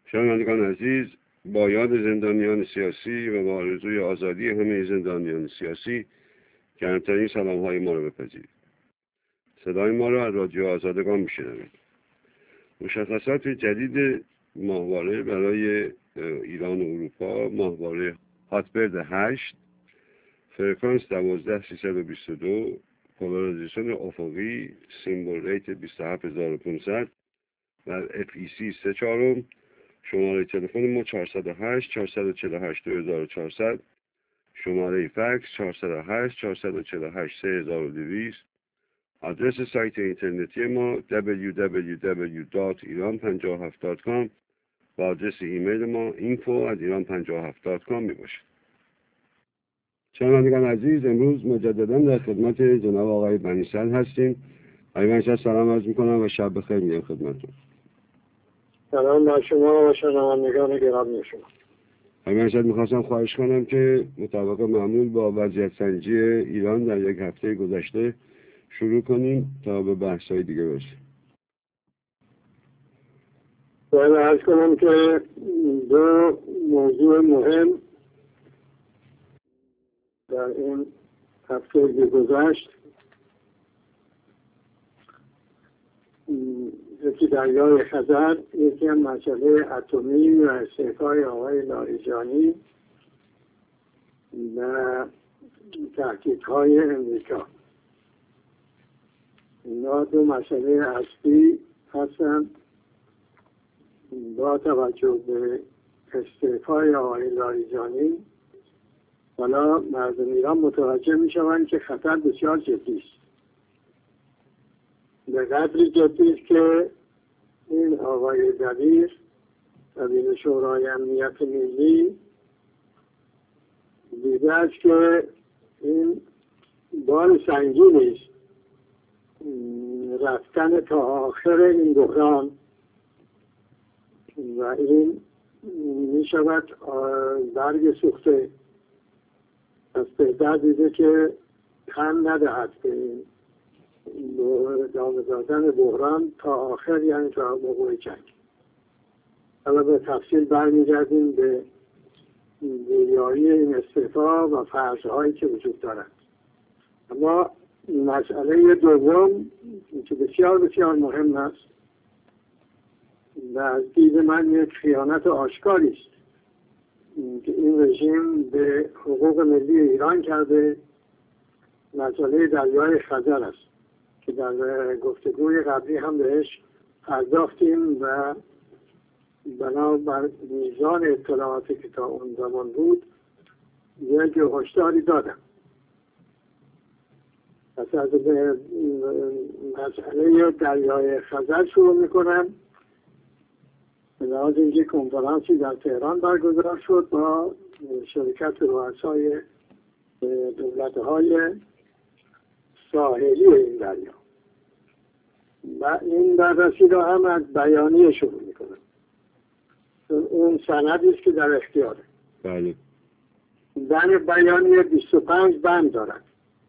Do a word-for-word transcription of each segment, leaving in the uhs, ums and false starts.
شنوندگان عزیز، با یاد زندانیان سیاسی و با آرزوی آزادی همه زندانیان سیاسی گرمترین سلام های ما را بپذیرید. صدای ما را از رادیو آزادگان میشنوید. مشخصات جدید ماهواره برای ایران و اروپا: ماهواره هاتبرد هشت، فرکانس دوازده سیصد و بیست و دو، پولاریزیشن افقی، سیمبل ریت بیست و هفت هزار و پانصد و اف ای سی سه چهارم. شماره تلفن ما چهارصد و هشت چهارصد و چهل و هشت دو هزار و چهارصد، شماره فکس چهارصد و هشت چهارصد و چهل و هشت سه هزار و دویست. آدرس سایت اینترنتی ما دبلیو دبلیو دبلیو دات ایران پنجاه و هفت دات کام و آدرس ایمیل ما اینفو ات ایران پنجاه و هفت دات کام می باشد. شنوندگان عزیز، امروز مجددا در خدمت جناب آقای بنی‌صدر هستیم. آقای بنی‌صدر سلام عرض می‌کنم و شب بخیر میگم خدمتتون. سلام بر شما و شنوندگان گرامی شما. آقای بنی‌صدر، می‌خواستم خواهش کنم که مطابق معمول با وضعیت سنجی ایران در یک هفته گذشته شروع کنیم تا به بحث‌های دیگه برسیم. باید عرض کنم که دو موضوع مهم در این هفته گذشت، یکی دریای خزر، یکی هم مسئله اتمی و استعفای آقای لاریجانی و تهدیدهای امریکا. اینا دو مسئله اصلی هستند. با توجه به استعفای آقای لاریجانی، حالا مردم ایران متوجه می شوند که خطر بسیار جدی است. به قدری جدی است که این آقای دبیر دبیر شورای امنیت ملی دیده است که این بار سنگینی است رفتن تا آخر این بحران و این می شود برگ سوخته. از بهتر دیده که تن ندهد به این ادامه دادن بحران تا آخر، یعنی تا موقع جنگ. حالا به تفصیل برمیگردیم به گویایی این استعفا و فرض‌هایی که وجود دارد. اما مسئله دوم که بسیار بسیار مهم است و از دید من یک خیانت آشکاری است که این رژیم به حقوق ملی ایران کرده، مسئله دریای خزر است که در گفتگوی قبلی هم بهش پرداختیم و بنابر میزان اطلاعاتی که تا اون زمان بود یک هشداری دادم. پس از مسئله دریای خزر شروع میکنم. به لحاظ اینکه کنفرانسی در تهران برگزار شد با شرکت رؤسای دولت‌های ساحلی این دریا و این بررسی را هم از بیانیه شروع میکنم. اون سندی است که در اختیاره. بله. در بیانیه بیست و پنج بند دارد.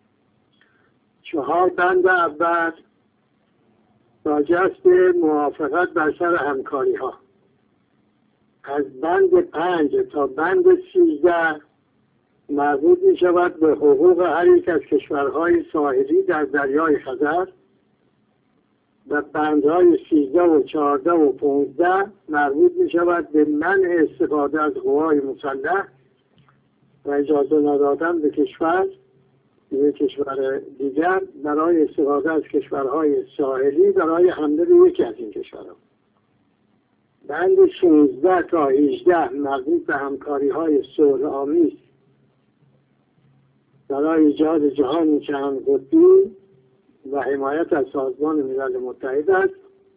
چهار بند اول راجع است به موافقت بر سر همکاری ها. از بند پنج تا بند سیزده مربوط می شود به حقوق هر یک از کشورهای ساحلی در دریای خزر و بندهای سیزده و چهارده و پانزده مربوط می شود به منع استفاده از قوای مسلح و اجازه ندادن به کشور به کشور دیگر برای استفاده از کشورهای ساحلی برای حمله به یکی از این کشورها. بند شانزده تا هجده مربوط به همکاری های صلح‌آمیز برای ایجاد جهانی چند قطبی و حمایت از سازمان ملل متحد است.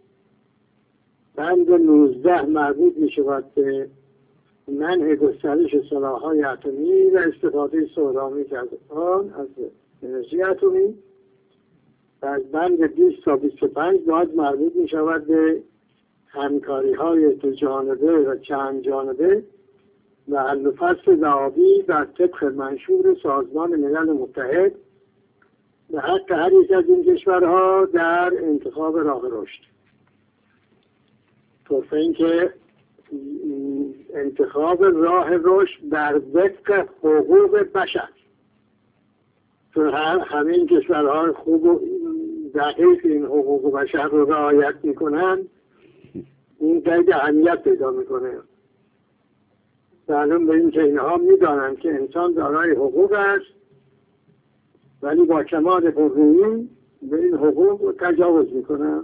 بند نوزده مربوط می شود به منع گسترش سلاح‌های اتمی و استفاده صلح‌آمیز از آن از انرژی اتمی. و از بند بیست تا بیست و پنج باز مربوط می شود به همکاری های دو جانبه و چند جانبه و حل و فصل ضوابط بر طبق منشور سازمان ملل متحد و حق هر یک از این کشورها در انتخاب راه رشد. طرفین که انتخاب راه رشد در وفق حقوق بشر، چون همه این کشورهای خوب و دقیق این حقوق بشر رو رعایت میکنن، این خیلی اهمیت پیدا میکنه. معلوم به این که اینها میدانند که انسان دارای حقوق است، ولی با کمال پررویی به این حقوق تجاوز میکنند.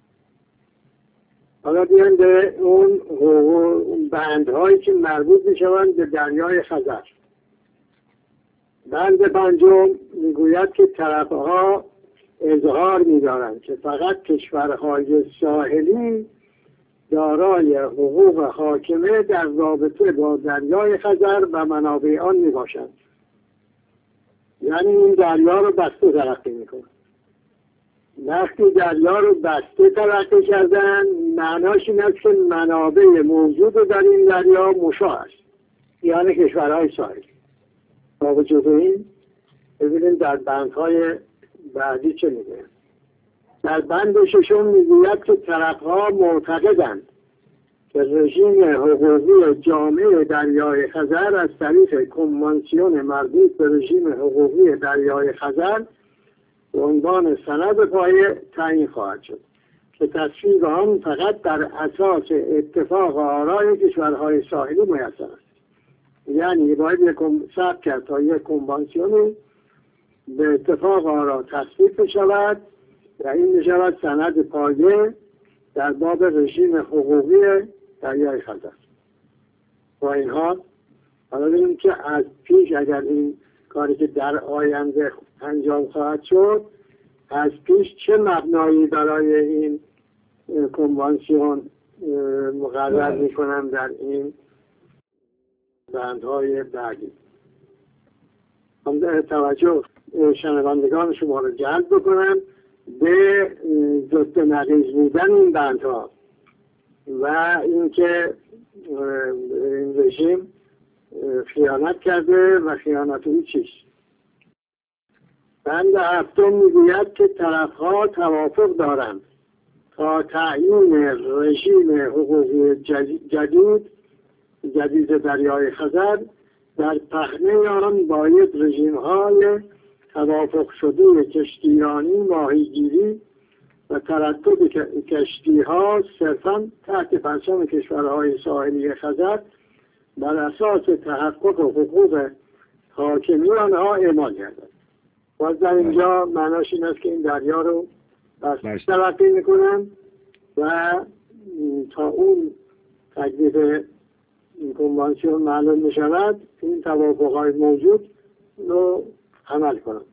حالا بیان به اون بندهایی که مربوط میشوند به دریای خزر. بند پنجم میگوید که طرفها اظهار می‌دارند که فقط کشورهای ساحلی دارای حقوق حاکمه در رابطه با دریای خزر و منابع آن میباشند. یعنی این دریا رو بسته تلقی میکنند. وقتی دریا رو بسته تلقی کردن، معناش این است که منابع موجود در این دریا مشاع است، یعنی کشورهای ساحلی. با وجود این ببینید در بندهای بعدی چه میگه. در بند ششم میگوید که طرفها معتقدند که رژیم حقوقی جامع دریای خزر از طریق کنوانسیون مربوط به رژیم حقوقی دریای خزر به عنوان سند پایه تعیین خواهد شد که تصویب آن فقط در اساس اتفاق آرای کشورهای ساحلی میسر است. یعنی باید یک ثبت کرد تا یک کنوانسیونی به اتفاق آرا تصویب بشود و این میشود سند پایه در باب رژیم حقوقی دریای خزر. با این حال حالا ببینیم که از پیش اگر این کاری که در آینده انجام خواهد شد، از پیش چه مبنایی برای این کنوانسیون مقرر میکنن در این بندهای بعدی. هم توجه شنوندگان شما رو جلب بکنم به ضد نقیض بودن این بندها و اینکه این رژیم خیانت کرده و خیانت اون چیست. بند هفتم میگوید که طرفها توافق دارند تا تعیین رژیم حقوقی جدید جدید دریای خزر در پهنه آن باید رژیم های توافق شده کشتیرانی، ماهیگیری و تردد کشتی ها صرفاً تحت پرچم کشورهای ساحلی خزر بر اساس تحقق حقوق حاکمی آنها اعمال گردد. باز در اینجا معناش این است که این دریا رو بسته تلقی میکنن و تا اون تکلیف این کنوانسیون معلوم میشود این توافقهای موجود رو عمل کنند.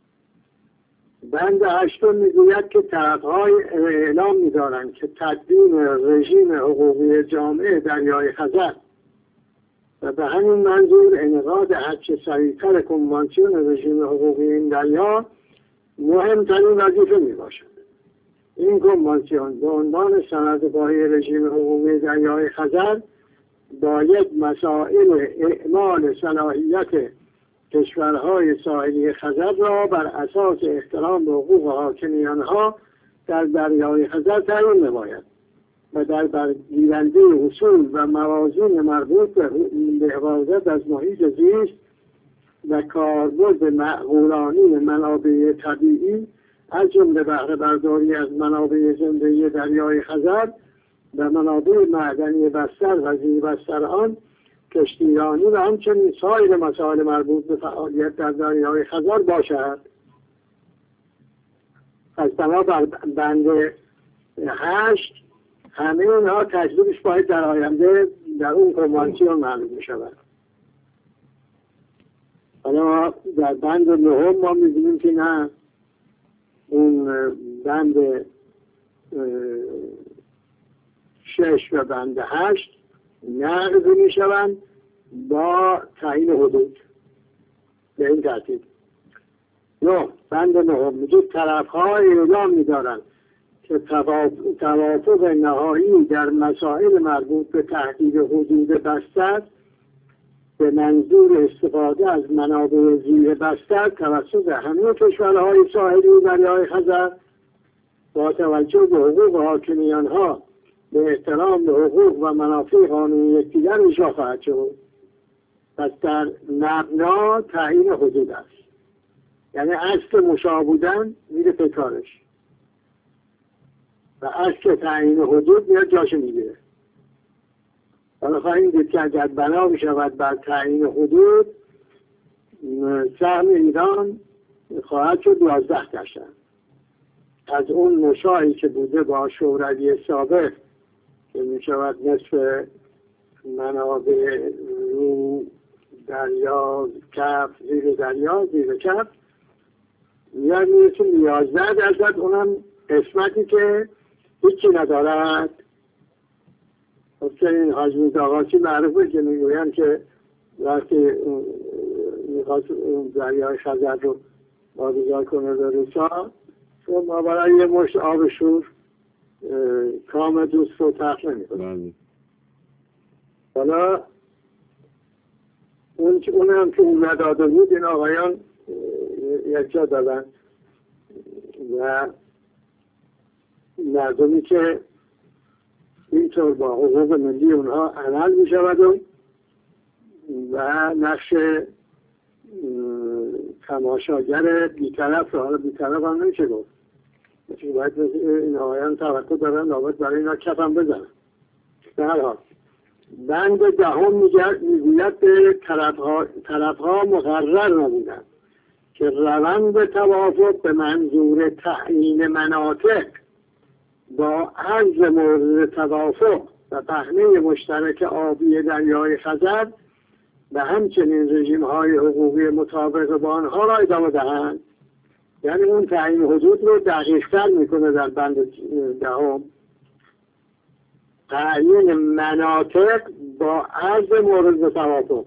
بند هشتم میگوید که طرفهای اعلام میدارند که تدوین رژیم حقوقی جامع دریای خزر و به همین منظور انعقاد هرچه سریعتر کنوانسیون رژیم حقوقی این دریا مهمترین وظیفه میباشد. این کنوانسیون به عنوان سند پایه رژیم حقوقی دریای خزر باید مسائل اعمال صلاحیت کشورهای ساحلی خزر را بر اساس احترام به حقوق حاکمیانها در دریای خزر تعیین نماید و در برگیرنده اصول و موازین مربوط به حفاظت از محیط زیست و کاربرد معقولانه منابع طبیعی از جمله بهره برداری از منابع زندگی دریای خزر و منابع معدنی بستر و زیربستر آن، کشتیرانی و همچنین سایر مسائل مربوط به فعالیت در دریای خزر باشد. از بنابر بند هشت همه اینها تجربهش باید در آینده در اون کنوانسیون معلوم می شود. حالا در بند نهم ما می بینیم که نه، اون بند شش و بند هشت نقض می شوند با تعیین حدود به این ترتیب. نه، بند نهم میگه طرفها اعلام می دارند که توافق نهایی در مسائل مربوط به تحدید حدود بستر به منظور استفاده از منابع زیر بستر توسط همه کشورهای ساحلی دریای خزر با توجه به حقوق حاکمیانها به احترام به حقوق و منافع قانونی یکدیگر اجرا خواهد شد. پس در مبنا تعیین حدود است، یعنی اصل مشابه بودن میره پکارش و اصل تعیین حدود میاد جاش میگیره. حالا خواهیم دید که اگر بنا بشود بر تعیین حدود، سهم ایران خواهد شد یازده درصد از اون مشاهی که بوده با شوروی سابق که میشود نصف منابع رو دریا کف زیر دریا زیر کف میاد میرسیم یازده درصد، اونم قسمتی که هیچی ندارد. این حاج میرزا آقاسی معروفه که میگویند که وقتی میخواست دریای خزر رو واگذار کنه به روسا، چون ما برای یه مشت آب شور کام دوست رو تخت نمیکنه. حالا اون اون هم که اون نداده بود این آقایان یک جا دادن و مردمی که اینطور با حقوق ملی اونها عمل می شود و نقش تماشاگر بیطرف رو، حالا بیطرف هم نمیشه گفت، چون باید این آقایان توقع دارن لابد برای اینا کف هم بزنن. به هر حال بند دهم میگوید به طرفها طرفها مقرر نبودند که روند توافق به منظور تعیین مناطق با عرض مورد توافق و پهنه مشترک آبی دریای خزر و همچنین رژیم های حقوقی مطابق با آنها را ادامه دهند. یعنی اون تعیین حدود رو دقیق‌تر میکنه در بند دهم، تعیین مناطق با عرض مورد توافق.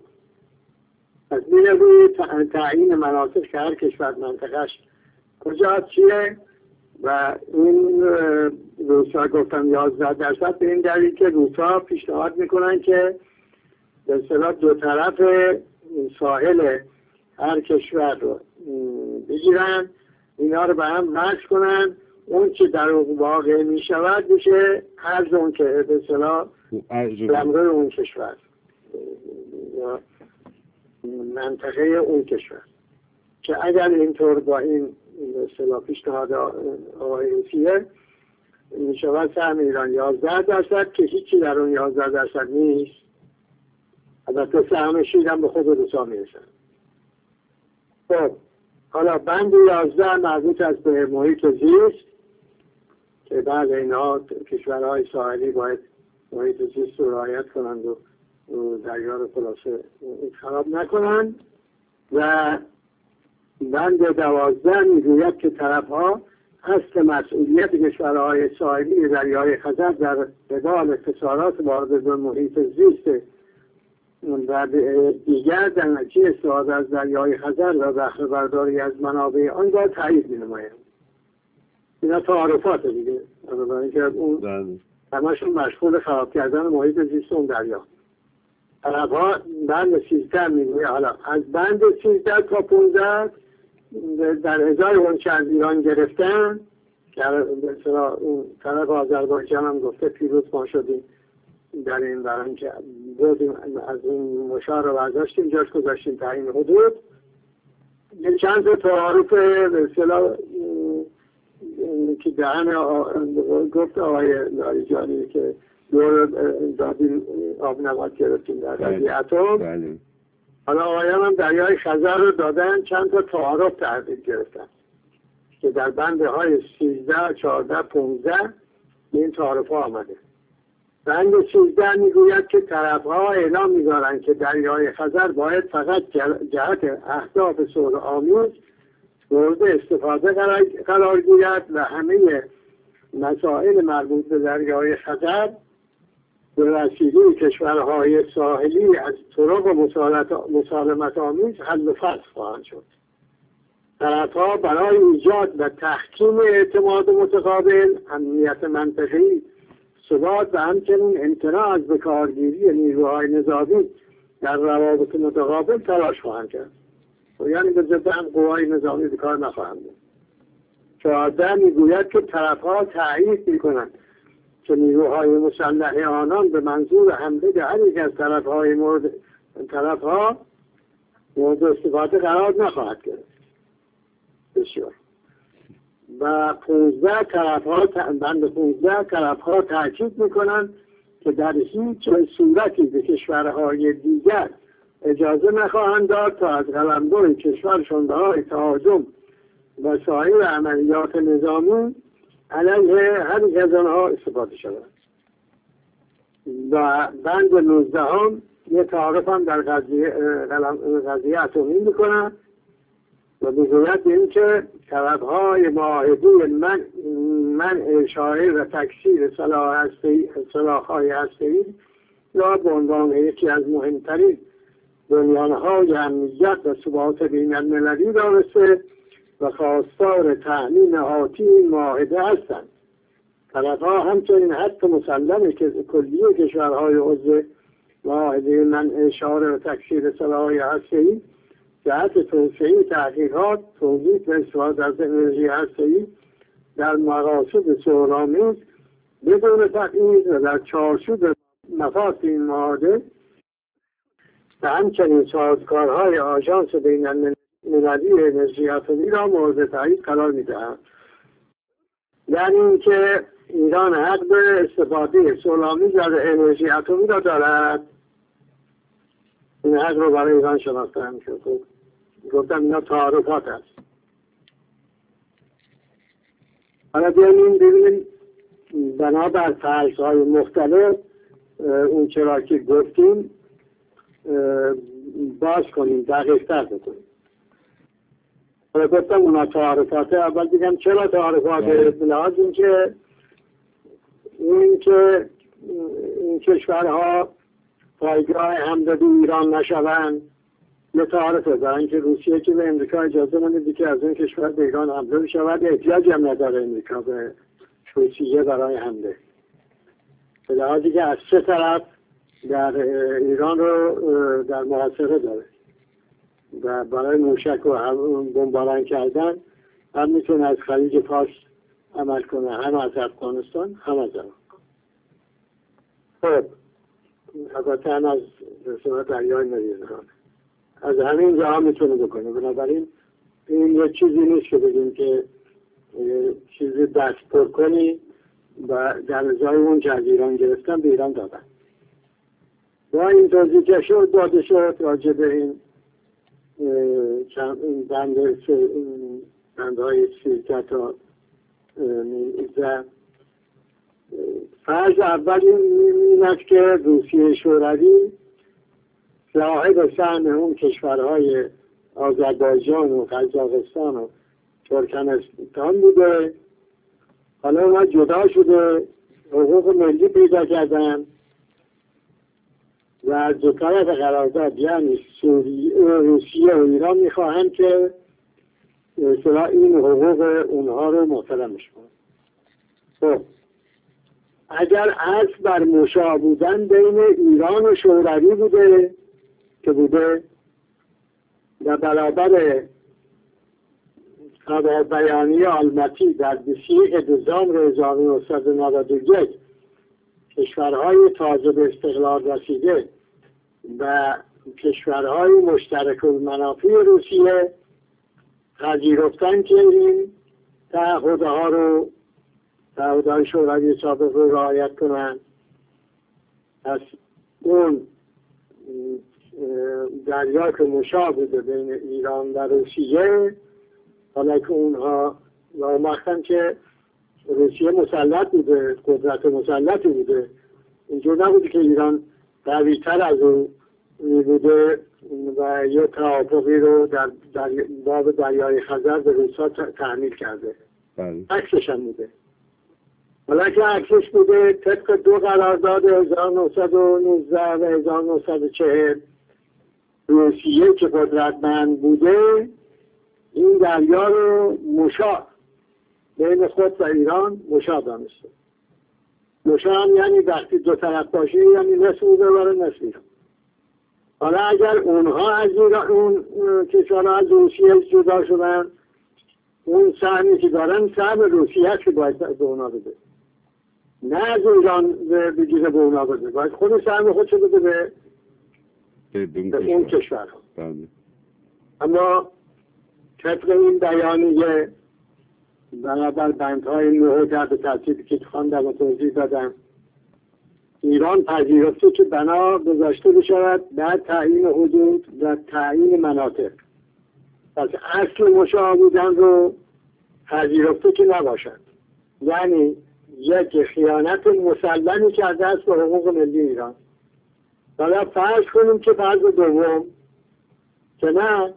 پس میره روی تعیین مناطق که هر کشور منطقهش کجا چیه و این روسا گفتم یازده درصد به این دلیل که روسا پیشنهاد میکنن که به اصطلاح دو طرف ساحل هر کشور رو بگیرن، اینا رو به هم مچ کنن، اون که در واقع می شود میشه عرض اون که به اصطلاح رمغه اون کشور یا منطقه اون کشور، که اگر اینطور با این به اصطلاح پیشنهاد آقای روسیه می شود سهم ایران یازده درصد که هیچی در اون یازده درصد نیست. البته سهم شیرم به خود روسا می رسن. خب حالا بند یازده مربوط است به محیط زیست که بعد اینها کشورهای ساحلی باید محیط زیست رو رعایت کنند و دریا رو خلاصه خراب نکنند. و بند دوازده میگوید که طرفها اصل مسئولیت کشورهای ساحلی دریای خزر در قبال خسارات وارده به محیط زیست و دیگر در نتیجه استفاده از دریای خزر و بهره برداری از منابع آن را تایید می‌نمایند. اینا تعارفات دیگه، برای اینکه اون همشون مشغول خراب کردن محیط زیست اون دریا. طرفها بند سیزده میگوید حالا از بند سیزده تا پانزده در هزار اونچه از ایران گرفتن که مثلا اون طرف آذربایجان هم گفته پیروز ما شدیم در این برای که بودیم از این مشار رو برداشتیم جاش گذاشتیم تعیین حدود. چند تا تعارف به اصطلاح که دهن گفت آقای لاریجانی که دور دادیم آب نبات گرفتیم در قضیه اتم. حالا آقایان هم دریای خزر رو دادن، چند تا تعارف تحویل گرفتن که در بنده های سیزده، چهارده، پانزده این تعارف ها آمده. بند سیزده میگوید که طرف ها اعلام می‌دارند که دریای خزر باید فقط جهت اهداف صلح آمیز مورد استفاده قرار گیرد و همه مسائل مربوط به دریای خزر به وسیله کشورهای ساحلی از طرق مسالمت آمیز حل و فصل خواهند شد. طرفها برای ایجاد و تحکیم اعتماد متقابل، امنیت منطقی، ثبات و همچنین امتناع از بکارگیری نیروهای نظامی در روابط متقابل تلاش خواهند کرد. یعنی به ضد هم قوای نظامی به کار نخواهند بود. چهارده میگوید که طرفها تأیید میکنند که نیروهای مسلح آنان به منظور حمله به هر یک از طرفهای مورد طرفها مورد استفاده قرار نخواهد گرفت. بسیار. و پونزده طرفها بند پونزده طرفها تاکید میکنند که در هیچ صورتی به کشورهای دیگر اجازه نخواهند داد تا از قلمرو کشورشون برای تهاجم و سایر عملیات نظامی علیه هر یک از آنها استفاده شود. و بند نوزده هم یه تعارف هم در قضیه, قضیه اتمی میکنن و بگوید این که طرفهای معاهده من منع شایع و تکثیر سلاح‌های هسته‌ای را به عنوان یکی از مهمترین بنیانهای امنیت و ثبات بین‌المللی دانسته و خواستار تأمین آتی این معاهده هستند. طرفها همچنین حتی مسلم کلیه کشورهای عضو معاهده منع اشاره و تکثیر سلاح‌های هسته‌ای جهت توسعه تحقیقات، تولید و استفاده از انرژی هسته‌ای در مقاصد سه‌ل‌آمیز بدون تبعیض و در چارچوب مفاد این معاهده و همچنین سازگارهای آژانس بین‌المللی انرژی اتمی را مورد تایید قرار می‌دهند. یعنی اینکه ایران حق به استفاده سه‌ل‌آمیز از انرژی اتمی را دارد. این حق رو برای ایران شناخته میشه. گفتم اینا تعارفات هست. حالا بیاییم ببینیم بنابر فرض‌های مختلف اون چرا که گفتیم باز کنیم، دقیق‌تر بکنیم. حالا گفتم اونا تعارفات، اول بگم چرا تعارفات؟ به لحاظ این که این که این کشورها پایگاه حمله به ایران نشوند یه تعارفه، برای اینکه روسیه که به امریکا اجازه نمیده که از این کشور به ایران حمله بشود، احتیاجی هم نداره امریکا به روسیه برای حمله. به لحاظی که از سه طرف در ایران رو در محاصره داره و برای موشک و بمباران کردن هم میتونه از خلیج فارس عمل کنه، هم از افغانستان هم از عراق. خب البته هم از رسومت دریای مدیترانه، از همین جاها میتونه بکنه. بنابراین این یه چیزی نیست که بگیم که چیزی دست پر کنی و در ازای اون که از ایران گرفتن به ایران دادن. با این توضیح که شد داده شد راجع به این بند بندهای سیزده تا نوزده. فرض اول این است که روسیه شوروی صاحب سهم اون کشورهای آذربایجان و قزاقستان و ترکمنستان بوده، حالا اونا جدا شده، حقوق ملی پیدا کردن و از دو طرف قرارداد یعنی روسیه و ایران میخواهند که مثلا این حقوق اونها رو محترمش کنن. خب اگر اصل بر مشا بودن بین ایران و شوروی بوده که بوده و برابر خبر بیانی آلماتی در بیست دسامبر هزار و نهصد و نود و یک کشورهای تازه به استقلال رسیده و کشورهای مشترک المنافع روسیه پذیرفتن که این تعهدها رو تعهدهای شوروی سابق رو رعایت کنند. پس اون دریا که مشا بوده بین ایران و روسیه، حالا که اونها نامختن که روسیه مسلط بوده، قدرت مسلطی بوده، اینجور نبوده که ایران قوی‌تر از اون بوده و یه توافقی رو در باب دریای خزر به روسا تحمیل کرده. عکسش هم بوده. حالا که عکسش بوده طبق دو قرارداد هزار و نهصد و نوزده و هزار و نهصد و چهل روسیه که قدرتمند بوده این دریا رو مشا بین خود و ایران مشا دانسته. مشا هم یعنی وقتی دو طرف باشه یعنی نصف او ببره نصف ایران. حالا اگر اونها از ایران اون کشورها از روسیه جدا شدن، اون سهمی که دارن سهم روسیه که باید به اونا بده. نه از ایران بگیره به اونا بده، باید خود سهم خودشو بده به به اون کشور. بله. اما طبق این بیانیه بنابر بندهای نه در به ترتیبی که خواندم و توضیح دادم، ایران پذیرفته که بنا گذاشته بشود در تعیین حدود و تعیین مناطق. پس اصل مشاع بودن رو پذیرفته که نباشد، یعنی یک خیانت مسلمی کرده است به حقوق ملی ایران. حالا فرض کنیم که فرض دوم که نه،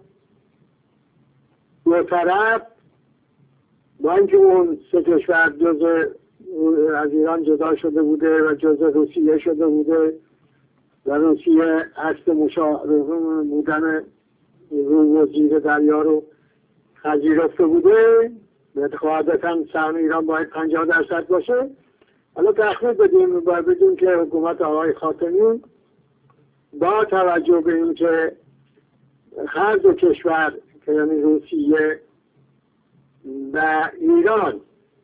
دو طرف با اینکه اون سه کشور جزء از ایران جدا شده بوده و جزء روسیه شده بوده و روسیه اصل مشاع بودن رو و زیر دریا رو پذیرفته بوده، قاعدتا سهم ایران باید پنجاه درصد باشه. حالا تخمین بدیم باید بدیم که حکومت آقای خاتمی با توجه به این که هر دو کشور که یعنی روسیه و ایران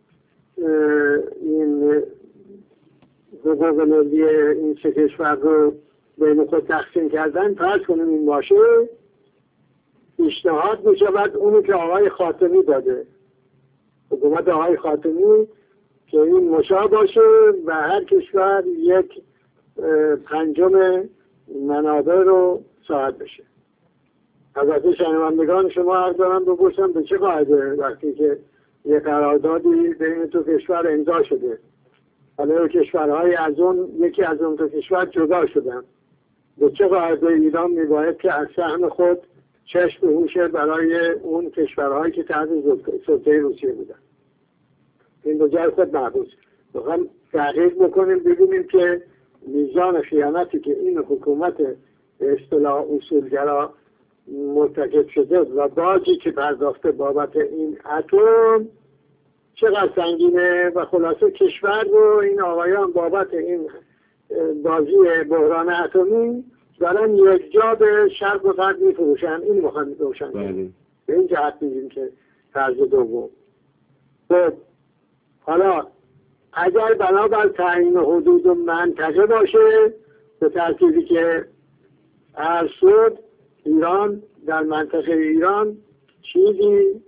این حقوق ملی این سه کشور رو بین خود تقسیم کردن، فرض کنیم این باشه، پیشنهاد می شود اونو که آقای خاتمی داده، حکومت آقای خاتمی، که این مشاع باشه و هر کشور یک پنجم منابع رو صاحب بشه. البته شنوندگان شما عرض دارم بپرسم به چه قاعده وقتی که یک قراردادی بین تو کشور امضا شده، حالا کشورهای از اون یکی از اون دو کشور جدا شدن، به چه قاعده ایران میباید که از سهم خود چشم بپوشه برای اون کشورهایی که تحت سلطه روسیه بودن؟ این دو جای خود محبوس. بخوام تحقیق بکنیم ببینیم که میزان خیانتی که این حکومت به اصطلاح اصولگرا مرتکب شده و باجی که پرداخته بابت این اتم چقدر سنگینه، و خلاصه کشور رو این آقایان بابت این بازی بحران اتمی دارن یک جا به شرق و غرب میفروشن. این میخوان روشن به این جهت میگیم که طرز دوم. خب حالا اگر بنابر تعیین حدود و منطقه باشه به ترتیبی که عرض شد، ایران در منطقه ایران چیزی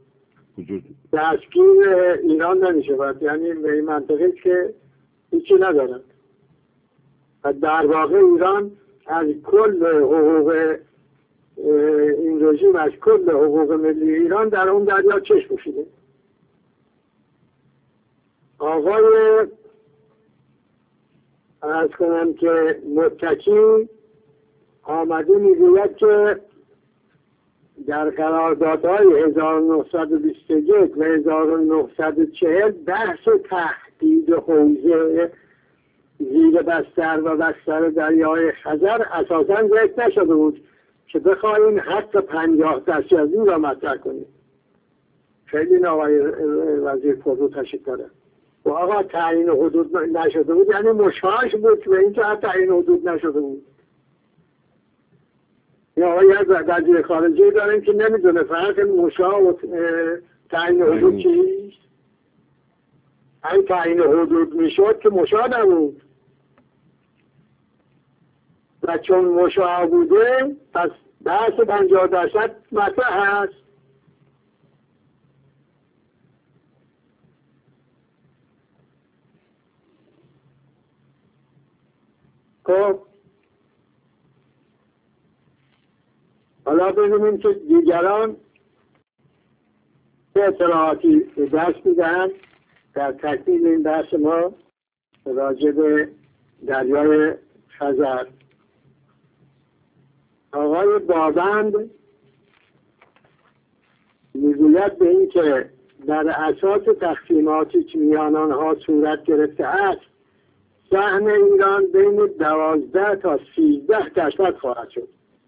دستگیر ایران نمیشه باید، یعنی به این منطقه که هیچی ندارد و در واقع ایران از کل حقوق این رژیم، از کل حقوق ملی ایران در اون دریا چشم پوشیده. آقای عرض کنم که متکی آمده میگوید که در قراردادهای هزار و نهصد و بیست و یک و هزار و نهصد و چهل بحث تهدید حوزه زیر بستر و بستر دریای خزر اساساً ذکر نشده بود که بخواهیم حتی پنجاه درصد از این را مطرح کنیم. خیلی این آقای وزیر فرو تشریف داره. و آقا تعیین حدود نشده بود یعنی مشاهش بود و این که حتی تعیین حدود نشده بود. یا آقای از وزیر خارجه داریم که نمیدونه فرق مشاه و تعیین حدود چیست؟ این تعیین حدود میشد که مشاه نبود و چون مشاه بوده پس بحث پنجاه درصد مطرح هست. خب حالا ببینیم که دیگران چه اطلاعاتی دست میدهند در تکمیل این بحث ما راجع به دریای خزر. آقای بابند میگوید به این که در اساس تقسیماتی که میان آنها صورت گرفته است سهم ایران بین دوازده تا سیزده درصد خواهد شد.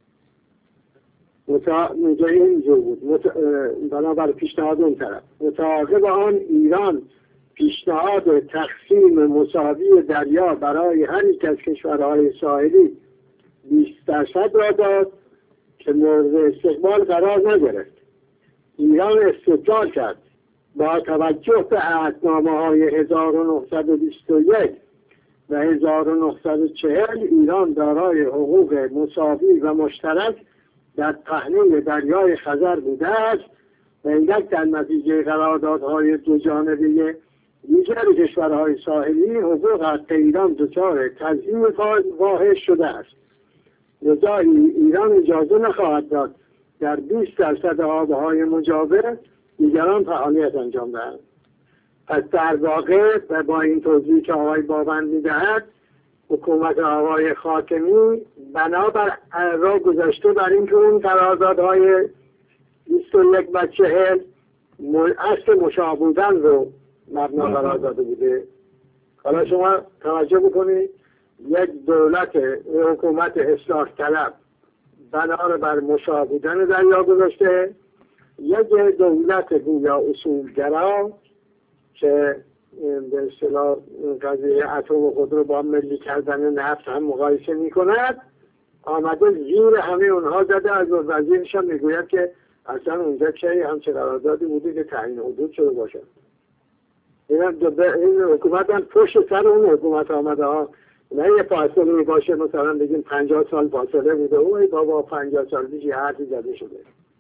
متا... میگه اینجور بود مت... بنابر پیشنهاد اون طرف متعاقب آن ایران پیشنهاد تقسیم مساوی دریا برای هر یک از کشورهای ساحلی بیست درصد را داد که مورد استقبال قرار نگرفت. ایران استدلال کرد با توجه به عهدنامه های هزار و نهصد و بیست و یک و هزار و نهصد و چهل ایران دارای حقوق مساوی و مشترک در پهنه دریای خزر بوده است و اینک در نتیجه قراردادهای دو جانبه دیگر کشورهای ساحلی حقوق حق ایران دچار تضییع واقع شده است. لذا ایران اجازه نخواهد داد در بیست درصد آبهای مجاور دیگران فعالیت انجام دهند. پس در واقع و با این توضیحی که آقای بابند میدهد، حکومت آقای خاتمی بنابر را گذاشته بر اینکه اون قراردادهای بیست و یک و چهل اصل مشابه بودن رو مبنا قرار داده بوده. حالا شما توجه بکنید، یک دولت حکومت اصلاح طلب بنا بر مشابه بودن دریا گذاشته، یک دولت گویا اصولگرا که به اصطلاح قضیه اتم خود رو با ملی کردن نفت هم مقایسه می کند، آمده زیر همه اونها زده. از وزیرش هم میگوید که اصلا اونجا چه همچه قراردادی بوده که تعیین حدود شده باشد. این حکومت هم پشت سر اون حکومت آمده ها، نه یه فاصله باشه مثلا بگیم پنجاه سال فاصله بوده اوی بابا پنجاه سال پیش یه حرفی زده شده.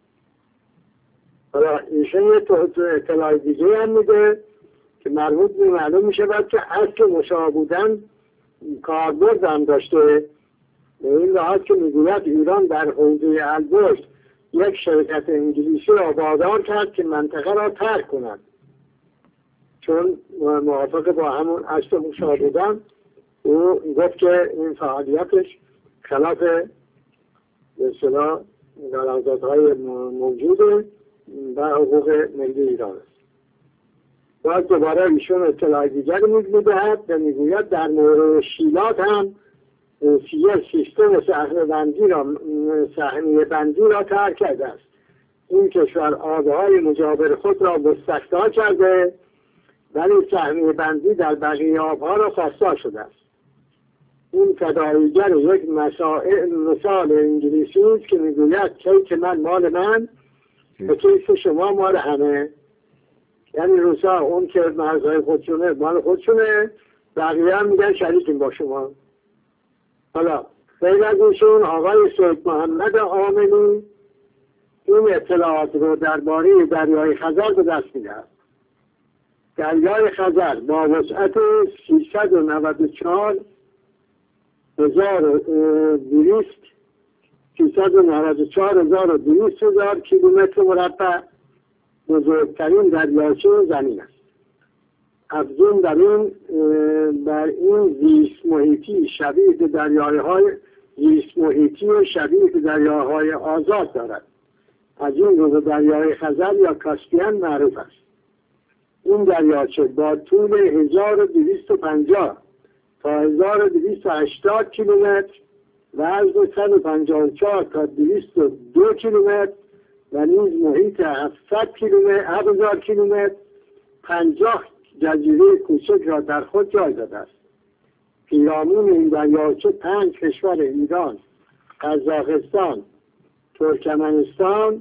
حالا ایشون یه اطلاع دیگه هم میده که مربوط به معلوم میشه باید که اصل مشابه بودن کاربرد هم داشته. به این لحاظ که میگوید ایران در حوزه البرز یک شرکت انگلیسی را وادار کرد که منطقه را ترک کند، چون موافق با همون اصل مشابه بودن او گفت که این فعالیتش خلاف به اصطلاح قراردادهای موجود و حقوق ملی ایران است. باز دوباره ایشون اطلاع دیگر میدهد و میگوید در مورد شیلات هم روسیه سیستم سهمیه بندی را سهمیه بندی را ترک کرده است. این کشور آبهای مجاور خود را مستثنا کرده ولی سهمیه بندی در بقیه آبها را خواستار شده است. این تداعیگر یک مثال انگلیسی است که میگوید کیک من مال من و کیک شما مال همه. یعنی روسا اون که مرزهای خودشونه مال خودشونه، بقیه هم میگن شریکیم با شما. حالا غیر از ایشون آقای سید محمد آمنی این اطلاعات رو درباره دریای خزر به دست میدهد. دریای خزر با وسعت سیصد و نود و چهار هزار و دویست سیصد و نود و چهار هزار و دویست هزار کیلومتر مربع بزرگترین دریاچه زمین است. افزون در این بر این زیست محیطی شبیه به دریاهای زیست محیطی شبیه به دریاهای آزاد دارد. از این رو به دریای خزر یا کاسپیان معروف است. این دریاچه با طول هزار و دویست و پنجاه تا هزار و دویست و هشتاد کیلومتر و وزن صد و پنجاه و چهار تا دویست و دو کیلومتر و نیز محیط هفتصد کیلومتر هزار کیلومتر پنجاه جزیره کوچک را در خود جای داده است. پیرامون این دریاچه پنج کشور ایران، قزاقستان، ترکمنستان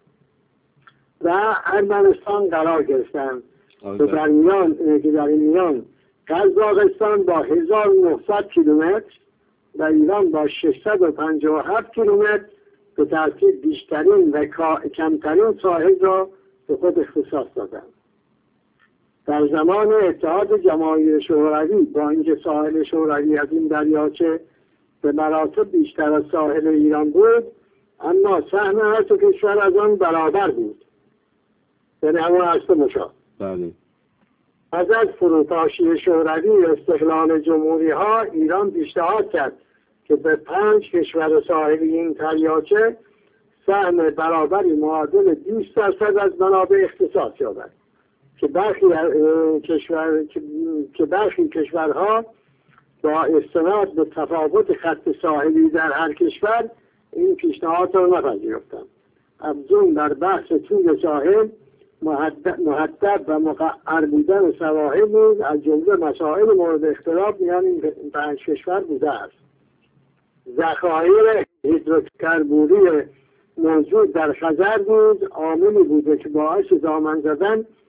و ارمنستان قرار گرفتند که در میان که در میان قزاقستان با هزار و نهصد کیلومتر و ایران با ششصد و پنجاه و هفت کیلومتر به ترتیب بیشترین و کمترین ساحل را به خود اختصاص دادند. در زمان اتحاد جماهیر شوروی با اینکه ساحل شوروی از این دریاچه به مراتب بیشتر از ساحل ایران بود، اما سهم هر دو کشور از آن برابر بود. یعنی همون اصل مشابه. بله. پس از فروپاشی شوروی و استقلال جمهوری ها ایران پیشنهاد کرد که به پنج کشور ساحلی این دریاچه سهم برابری معادل بیست درصد از منابع اختصاص یابد که برخی کشور که برخی کشورها با استناد به تفاوت خط ساحلی در هر کشور این پیشنهاد را نپذیرفتند. افزون در بحث طول ساحل محدد و مقعر بودن سواحل نیز از جمله مسائل مورد اختلاف میان این پنج کشور بوده است. ذخایر هیدروکربوری موجود در خزر نیز عاملی بوده که باعث دامن زدن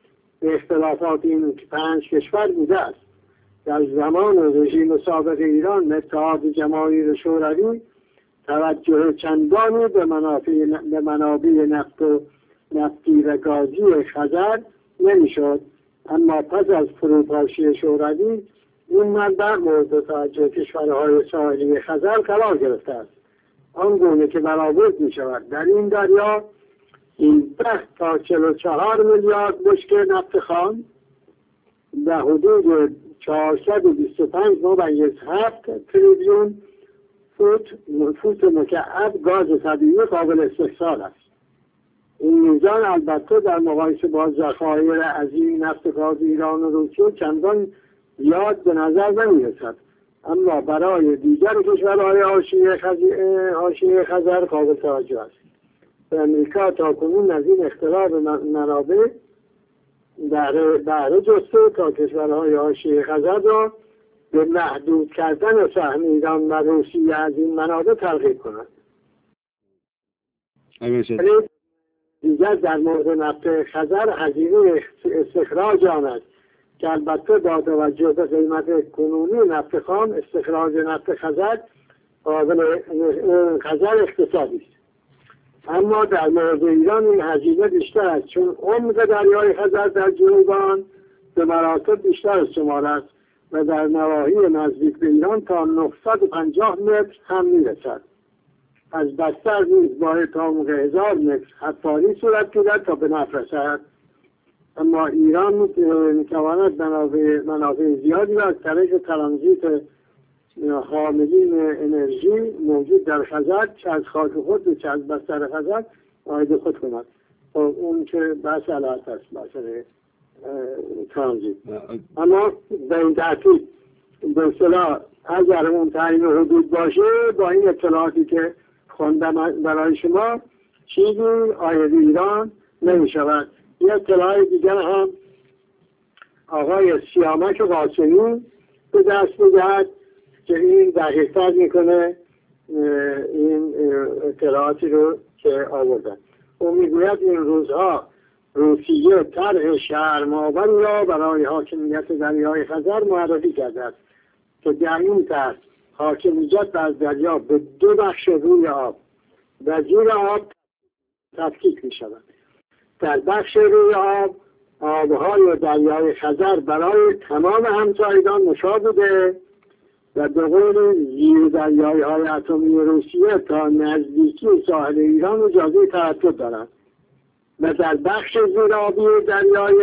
به اختلافات این پنج کشور بوده است. در زمان رژیم سابق ایران اتحاد جماهیر شوروی توجه چندانی به منافع به منابع نفت و نفتی و گازی خزر نمیشد، اما پس از فروپاشی شوروی این منبع مورد توجه کشورهای ساحلی خزر قرار گرفته است. آنگونه که برآورد می شود در این دریا این ده تا چهل و چهار میلیارد بشکه نفت خام به حدود چهارصد و بیست و پنج ممیز هفت تریلیون فوت فوت مکعب گاز طبیعی قابل استحصال است. این میزان البته در مقایسه با ذخایر عظیم نفت گاز ایران و روسیه چندان زیاد به نظر نمی‌رسد، اما برای دیگر کشورهای حاشیه خزر حاشیه خزر قابل توجه است. به امریکا تاکنون از این اختلاف منابع بهره بهره جسته تا کشورهای حاشیه خزر را به محدود کردن سهم ایران و روسیه از این منابع ترغیب کند. دیگر در مورد نفت خزر هزینه استخراج آن است که البته با توجه به قیمت کنونی نفت خام استخراج نفت خزر قابل خزر اقتصادی است. اما در مورد ایران این هزینه بیشتر است، چون عمق دریای خزر در جنوب آن به مراتب بیشتر از شمال است و در نواحی نزدیک به ایران تا نهصد و پنجاه متر هم میرسد. از بستر نیز باید تا عمق هزار متر حفاری صورت گیرد تا به نفت رسد. اما ایران میتواند منابع منابع زیادی را از طریق ترانزیت حاملین انرژی موجود در خزر چه از خاک خود و چه از بستر خزر عاید خود کند. خب اون که بحث علایت است، بحث ترانزیت. اما به این ترتیب به اصطلاح اگر اون تعیین حدود باشه با این اطلاعاتی که خوندم برای شما چیزی عاید ایران نمی شود. یه اطلاع دیگر هم آقای سیامک قاسمی به دست می‌دهد که این دقیق‌تر میکنه این اطلاعاتی رو که آوردن. او میگوید این روزها روسیه طرح شرم‌آوری را برای حاکمیت دریای خزر معرفی کرده است که در این طرح حاکمیت بر دریا به دو بخش روی آب و زیر آب تفکیک می شود. در بخش روی آب آبهای دریای خزر برای تمام همسایگان مشابه بوده و به قول زیر دریای های اتمی روسیه تا نزدیکی ساحل ایران اجازه تردد دارند و در بخش زیرابی دریای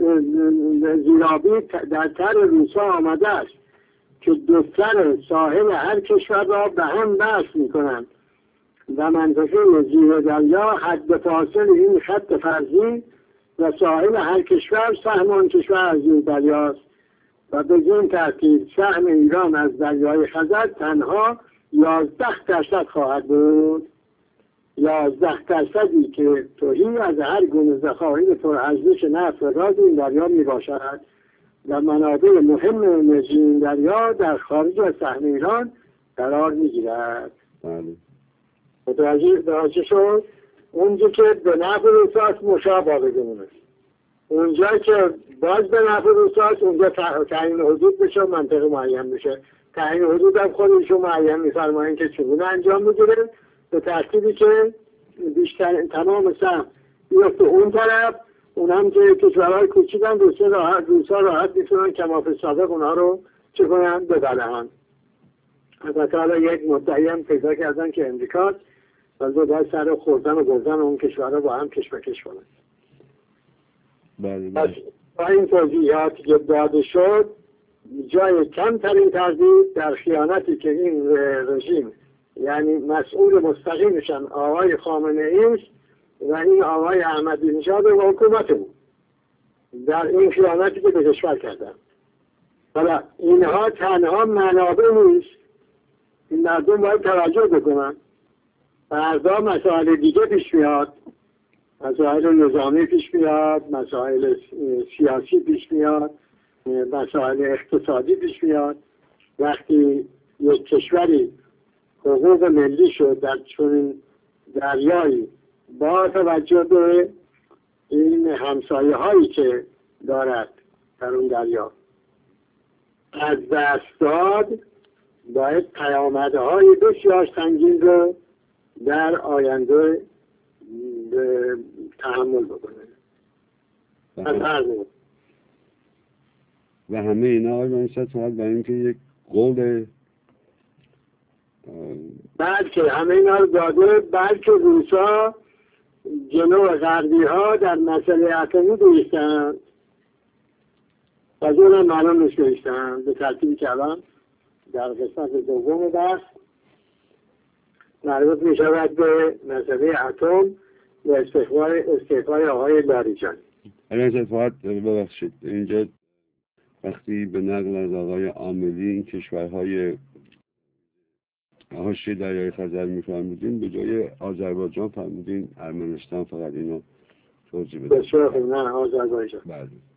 زیرابی در تر روسا آمده است که دو سر ساحل هر کشور را به هم بست می کنند و منطقه زیر دریا حد فاصل این خط فرضی و ساحل هر کشور سهم آن کشور از زیر دریاست و به این ترتیب سهم ایران از دریای خزر تنها یازده درصد خواهد بود. یازده درصدی که تهی از هر گونه ذخایر پرارزش نفت و گاز این دریا می باشد و منابع مهم انرژی این دریا در خارج از سهم ایران قرار می گیرد. متوجه شد؟ اونجا که به نفع روساست مشابه بدونه، اونجا که باز به نفع روساست اونجا تعیین حدود بشه، منطقه معین بشه. تعیین حدود هم خودشون معین می‌فرمایند که چگونه انجام می‌گیره به ترتیبی که بیشتر تمام سهم بیفته اون طرف. اون هم که کشورهای کوچیکن روسا راحت روسا راحت میتونن کماف سابق اونها رو چه کنن ببلهن. البته حالا یک مدعی هم پیدا کردن که امریکاست و باید سر خوردن و بردن اون کشورها با هم کش به کش کنن. بله بله. با این توضیحاتی که داده شد جای کمترین تردید در خیانتی که این رژیم یعنی مسئول مستقیمشان آقای خامنه ای است و این آقای احمدی نژاد و حکومت او در این خیانتی که به کشور کردن. حالا اینها تنها منابع نیست، این مردم باید توجه بکنن. فردا مسائل دیگه پیش میاد، مسائل نظامی پیش میاد، مسائل سیاسی پیش میاد، مسائل اقتصادی پیش میاد. وقتی یک کشوری حقوق ملی شد در چنین دریایی با توجه به این همسایه هایی که دارد در اون دریا از دست داد، باید پیامدهای بسیار سنگین رو در آینده تحمل بکنه. و همه اینا آقای بنی‌صد فقط برای اینکه یک قول بلکه همه اینا رو داده، بلکه روسا جنوب غربی ها در مسئله اتمی دویستن و از اون هم معلوم نیست دویستن به ترتیبی که الان در قسمت دوم بحث مربوط می شود به مسئله اتم و استعفای آقای لاریجانی. الان فقط ببخشید اینجا وقتی به نقل از آقای عاملی این کشورهای حاشیه دریای خزر میفرمودین به جای آذربایجان فرمودین ارمنستان، فقط اینو توضیح بدید. بسیار خوب، نه آذربایجان. بله.